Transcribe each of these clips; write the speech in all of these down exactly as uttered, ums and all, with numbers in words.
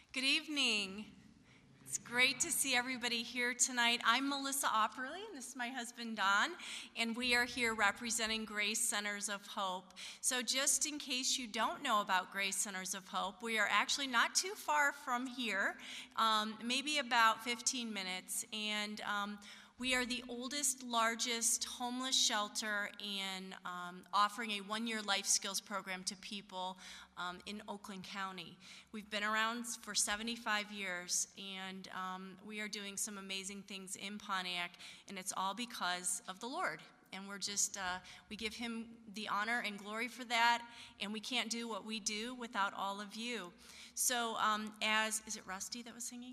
Good evening. It's great to see everybody here tonight. I'm Melissa Opperly, and this is my husband, Don, and we are here representing Grace Centers of Hope. So just in case you don't know about Grace Centers of Hope, we are actually not too far from here, um, maybe about fifteen minutes, and um, we are the oldest, largest homeless shelter and um, offering a one-year life skills program to people um, in Oakland County. We've been around for seventy-five years, and um, we are doing some amazing things in Pontiac, and it's all because of the Lord. And we're just, uh, we give him the honor and glory for that, and we can't do what we do without all of you. So um, as, is it Rusty that was singing?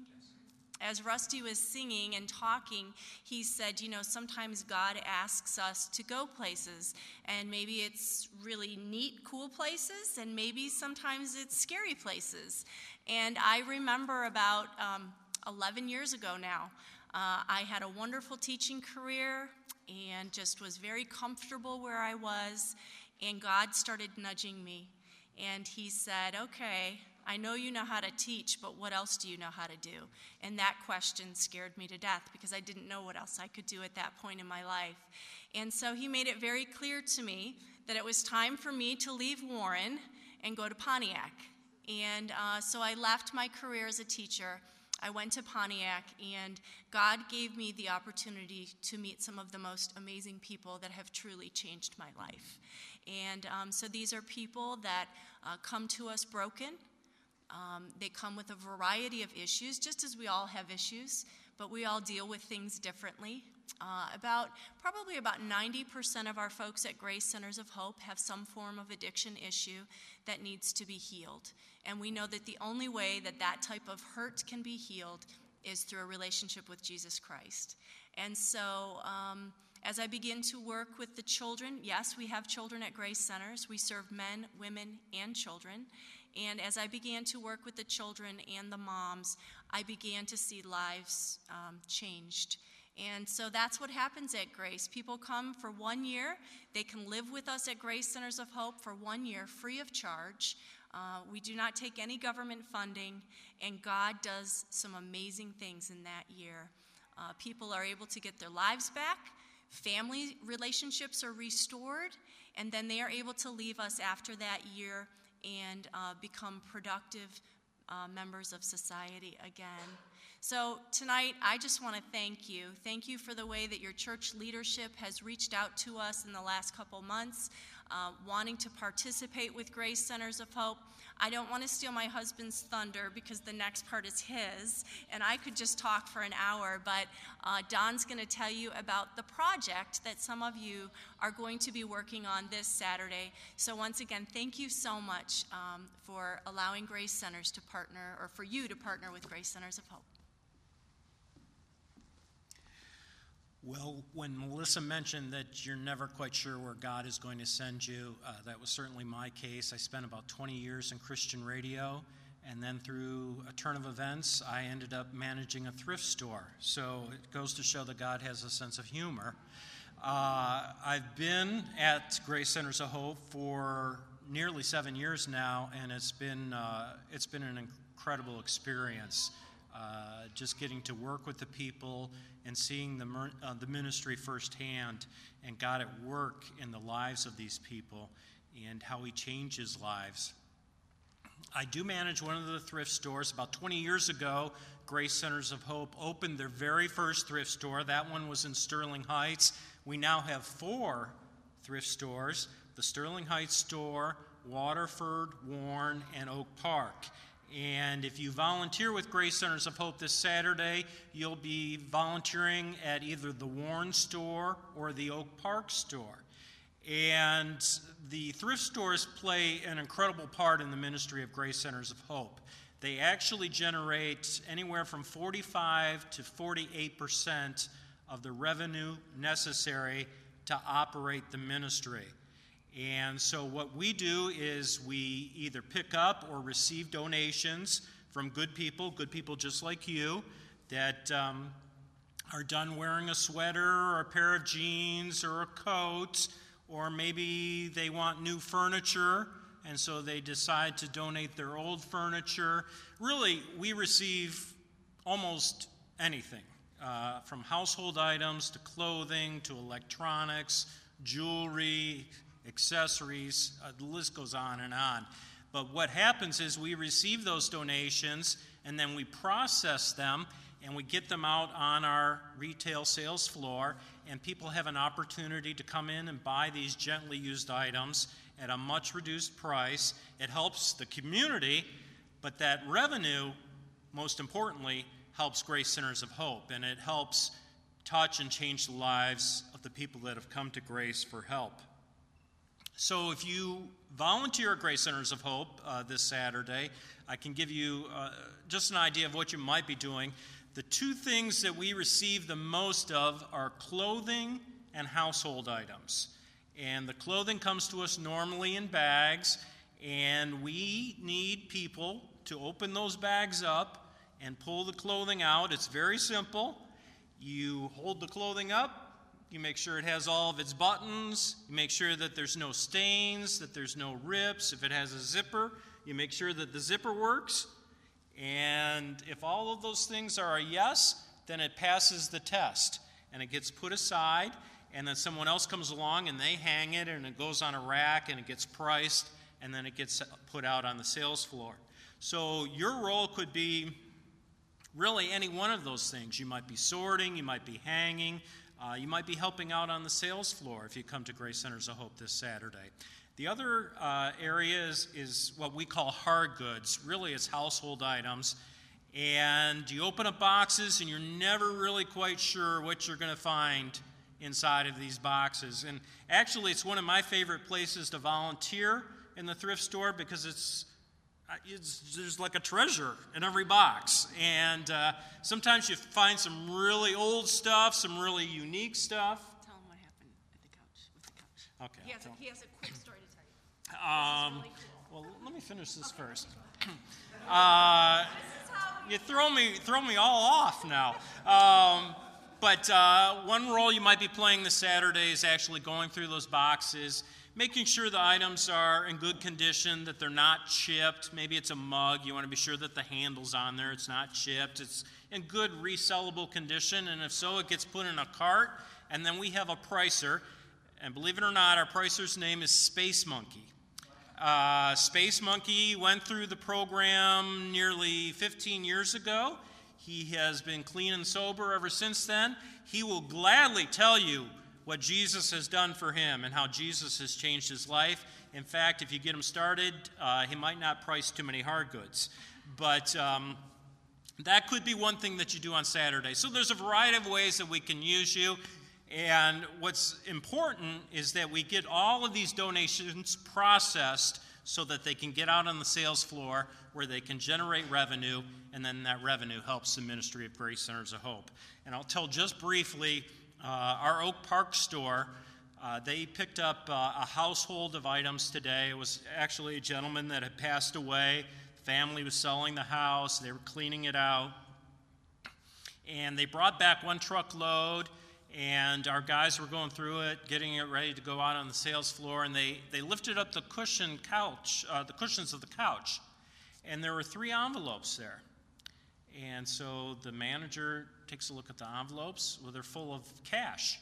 As Rusty was singing and talking, he said, you know, sometimes God asks us to go places, and maybe it's really neat, cool places, and maybe sometimes it's scary places. And I remember about um, eleven years ago now, uh, I had a wonderful teaching career and just was very comfortable where I was, and God started nudging me, and he said, okay, I know you know how to teach, but what else do you know how to do? And that question scared me to death because I didn't know what else I could do at that point in my life. And so he made it very clear to me that it was time for me to leave Warren and go to Pontiac. And uh, so I left my career as a teacher. I went to Pontiac, and God gave me the opportunity to meet some of the most amazing people that have truly changed my life. And um, so these are people that uh, come to us broken. Um, they come with a variety of issues, just as we all have issues, but we all deal with things differently. Uh, about probably about ninety percent of our folks at Grace Centers of Hope have some form of addiction issue that needs to be healed. And we know that the only way that that type of hurt can be healed is through a relationship with Jesus Christ. And so um, as I begin to work with the children, yes, we have children at Grace Centers. We serve men, women, and children. And as I began to work with the children and the moms, I began to see lives um, changed. And so that's what happens at Grace. People come for one year. They can live with us at Grace Centers of Hope for one year free of charge. Uh, we do not take any government funding, and God does some amazing things in that year. Uh, people are able to get their lives back. Family relationships are restored, and then they are able to leave us after that year and uh, become productive uh, members of society again. So tonight, I just want to thank you. Thank you for the way that your church leadership has reached out to us in the last couple months, uh, wanting to participate with Grace Centers of Hope. I don't want to steal my husband's thunder because the next part is his, and I could just talk for an hour, but uh, Don's going to tell you about the project that some of you are going to be working on this Saturday. So once again, thank you so much um, for allowing Grace Centers to partner, or for you to partner with Grace Centers of Hope. Well, when Melissa mentioned that you're never quite sure where God is going to send you, uh, that was certainly my case. I spent about twenty years in Christian radio, and then through a turn of events, I ended up managing a thrift store. So it goes to show that God has a sense of humor. Uh, I've been at Grace Centers of Hope for nearly seven years now, and it's been uh, it's been an incredible experience. Uh, just getting to work with the people and seeing the, uh, the ministry firsthand, and God at work in the lives of these people and how he changes lives. I do manage one of the thrift stores. About twenty years ago, Grace Centers of Hope opened their very first thrift store. That one was in Sterling Heights. We now have four thrift stores: the Sterling Heights store, Waterford, Warren, and Oak Park. And if you volunteer with Grace Centers of Hope this Saturday, you'll be volunteering at either the Warren store or the Oak Park store. And the thrift stores play an incredible part in the ministry of Grace Centers of Hope. They actually generate anywhere from forty-five to forty-eight percent of the revenue necessary to operate the ministry. And so what we do is we either pick up or receive donations from good people, good people just like you, that um, are done wearing a sweater or a pair of jeans or a coat, or maybe they want new furniture and so they decide to donate their old furniture. Really, we receive almost anything, uh, from household items to clothing to electronics, jewelry, accessories, uh, the list goes on and on. But what happens is we receive those donations, and then we process them, and we get them out on our retail sales floor, and people have an opportunity to come in and buy these gently used items at a much reduced price. It helps the community, but that revenue, most importantly, helps Grace Centers of Hope, and it helps touch and change the lives of the people that have come to Grace for help. So if you volunteer at Grace Centers of Hope uh, this Saturday, I can give you uh, just an idea of what you might be doing. The two things that we receive the most of are clothing and household items. And the clothing comes to us normally in bags, and we need people to open those bags up and pull the clothing out. It's very simple. You hold the clothing up, you make sure it has all of its buttons, you make sure that there's no stains, that there's no rips. If it has a zipper, you make sure that the zipper works. And if all of those things are a yes, then it passes the test, and it gets put aside, and then someone else comes along and they hang it, and it goes on a rack, and it gets priced, and then it gets put out on the sales floor. So your role could be really any one of those things. You might be sorting, you might be hanging, uh, you might be helping out on the sales floor if you come to Grace Centers of Hope this Saturday. The other uh, area is, is what we call hard goods. Really, it's household items. And you open up boxes, and you're never really quite sure what you're going to find inside of these boxes. And actually, it's one of my favorite places to volunteer in the thrift store, because it's It's, there's like a treasure in every box. And uh, sometimes you find some really old stuff, some really unique stuff. Tell him what happened at the couch, with the couch. Okay. He has, a, he has a quick story to tell you. Um, This is really cool. Well, let me finish this Okay. first. uh, This is how you throw me, throw me all off now. Um, but uh, one role you might be playing this Saturday is actually going through those boxes, making sure the items are in good condition, that they're not chipped. Maybe it's a mug. You want to be sure that the handle's on there. It's not chipped. It's in good resellable condition. And if so, it gets put in a cart. And then we have a pricer. And believe it or not, our pricer's name is Space Monkey. Uh, Space Monkey went through the program nearly fifteen years ago. He has been clean and sober ever since then. He will gladly tell you what Jesus has done for him and how Jesus has changed his life. In fact, if you get him started, uh, he might not price too many hard goods. But um, that could be one thing that you do on Saturday. So there's a variety of ways that we can use you. And what's important is that we get all of these donations processed so that they can get out on the sales floor where they can generate revenue, and then that revenue helps the ministry of Grace Centers of Hope. And I'll tell just briefly, Uh, our Oak Park store, uh, they picked up uh, a household of items today. It was actually a gentleman that had passed away. The family was selling the house. They were cleaning it out. And they brought back one truckload, and our guys were going through it, getting it ready to go out on the sales floor, and they, they lifted up the cushion couch, uh, the cushions of the couch, and there were three envelopes there. And so the manager takes a look at the envelopes. Well, they're full of cash.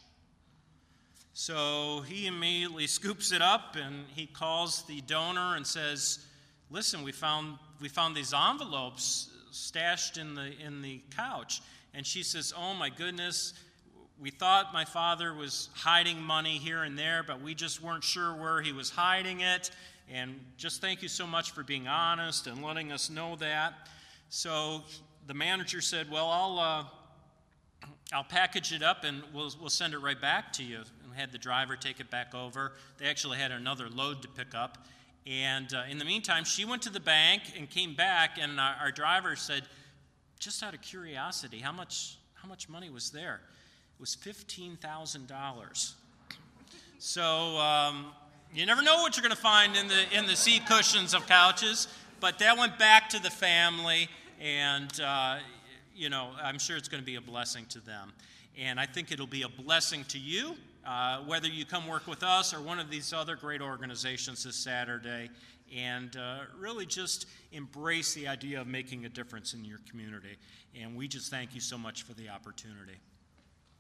So he immediately scoops it up, and he calls the donor and says, listen, we found we found these envelopes stashed in the in the couch. And she says, oh my goodness, we thought my father was hiding money here and there, but we just weren't sure where he was hiding it. And just thank you so much for being honest and letting us know that. So the manager said, well, I'll uh, I'll package it up and we'll we'll send it right back to you. And had the driver take it back over. They actually had another load to pick up. And uh, in the meantime, she went to the bank and came back, and our, our driver said, just out of curiosity, how much how much money was there? It was fifteen thousand dollars. So um, you never know what you're going to find in the in the seat cushions of couches, but that went back to the family. And, uh, you know, I'm sure it's going to be a blessing to them. And I think it'll be a blessing to you, uh, whether you come work with us or one of these other great organizations this Saturday. and uh, really just embrace the idea of making a difference in your community. And we just thank you so much for the opportunity.